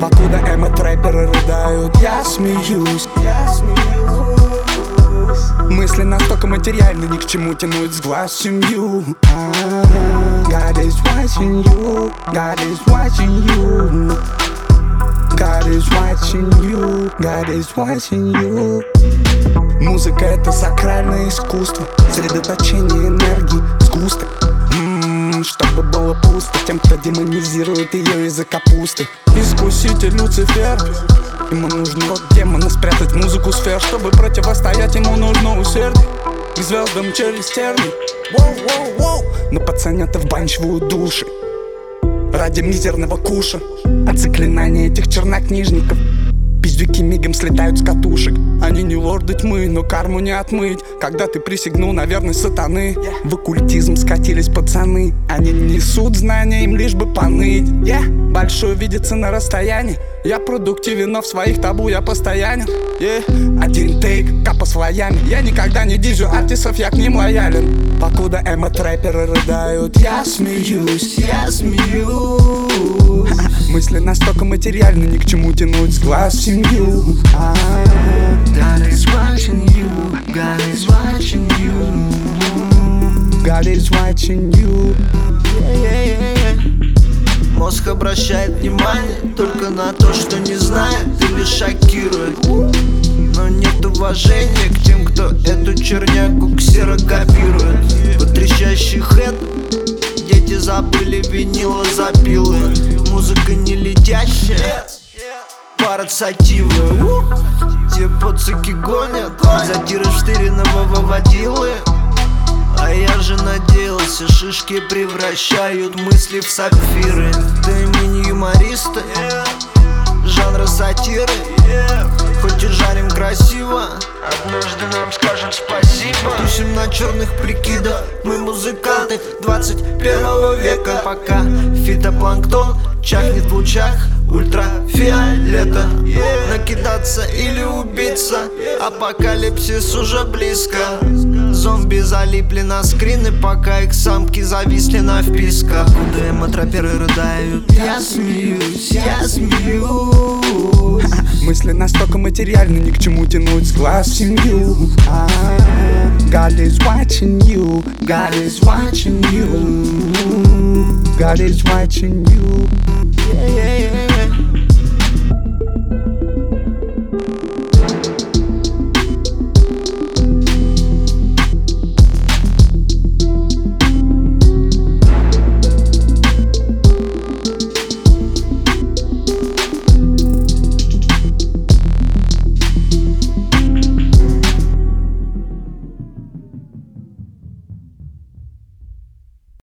Покуда эмо-трэперы рыдают, я смеюсь. Мысли настолько материальны, ни к чему тянуть с глаз семью. God is watching you, God is watching you, God is watching you, God is watching you. Музыка — это сакральное искусство, средоточение энергии, сгусток. Чтобы было пусто тем, кто демонизирует ее из-за капусты. Искуситель Люцифер, ему нужно от демона спрятать музыку сфер. Чтобы противостоять ему, нужно усердие. К звездам челюсть терли. Но пацанята вбанчивают души ради мизерного куша. От заклинаний этих чернокнижников пиздюки мигом слетают с катушек. Они не лорды тьмы, но карму не отмыть. Когда ты присягнул на верность сатаны, в оккультизм скатились пацаны. Они не несут знания, им лишь бы поныть. Большой видится на расстоянии. Я продуктивен, но в своих табу я постоянен. Один тейк, капа слоями. Я никогда не дизю артистов, я к ним лоялен. Покуда эмо-трэперы рыдают, я смеюсь, я смеюсь. Мысли настолько материальны, ни к чему тянуть с глаз семью. God is watching you, God is watching you, God is watching you. Мозг обращает внимание только на то, что не знает или шокирует. Но нет уважения к тем, кто эту черняку ксерокопирует. Под трещащий хэт дети забыли винилозапилы. Музыка не летящая, парацативы. Те пацаки гонят, затиры штыренного выводилы. А я же надеялся, шишки превращают мысли в сапфиры. Да и мы не юмористы, жанра сатиры. Хоть и жарим красиво, однажды нам скажем спасибо. Тусим на черных прикидах, мы музыканты 21 века. Пока фитопланктон чахнет в лучах ультрафиолета. Накидаться или убиться, апокалипсис уже близко. Зомби залипли на скрины, пока их самки зависли на вписках. Куда эмо-трэперы рыдают, я смеюсь, я смеюсь. Мысли настолько материальны, ни к чему тянуть с глаз семью. God is watching you, God is watching you, God is watching you.